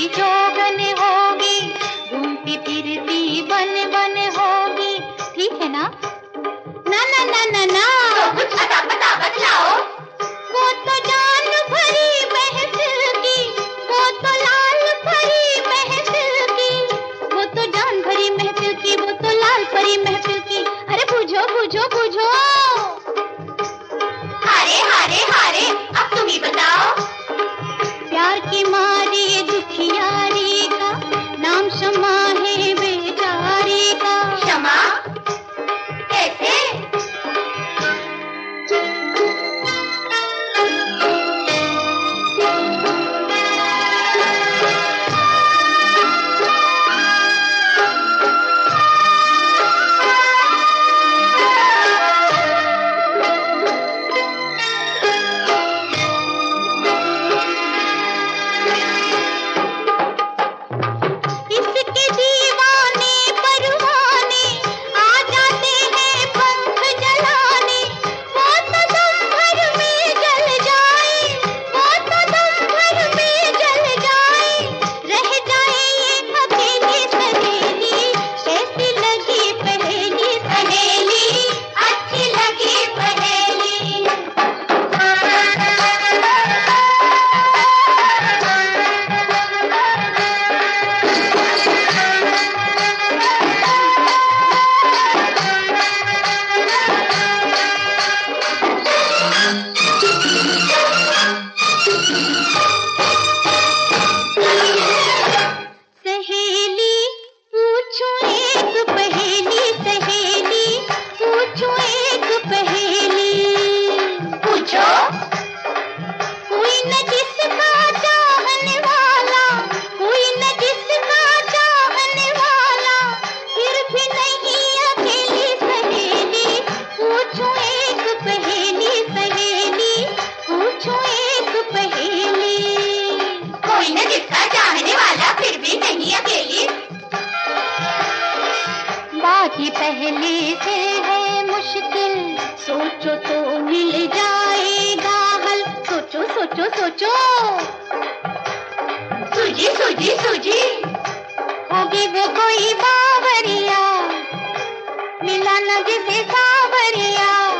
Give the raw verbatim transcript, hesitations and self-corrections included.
जोगन होगी, घूमती फिरती बन बन होगी, ठीक है ना? ना ना ना ना ना तो कुछ अता पता बतलाओ। वो तो जान भरी महफिल की, वो तो लाल भरी महफिल की, वो तो जान भरी महफिल की, वो तो लाल भरी महफिल की। अरे बुझो बुझो बुझो। हारे हारे हारे, अब तुम ही बताओ। प्यार की मारी दुखियारी का नाम क्षमा है बेचारी का। क्षमा कैसे? बाकी पहले से है मुश्किल, सोचो तो मिल जाएगा हल। सोचो सोचो सोचो। सूझी सूझी सूझी। होगी वो कोई बावरिया, मिला न जिसे सावरिया।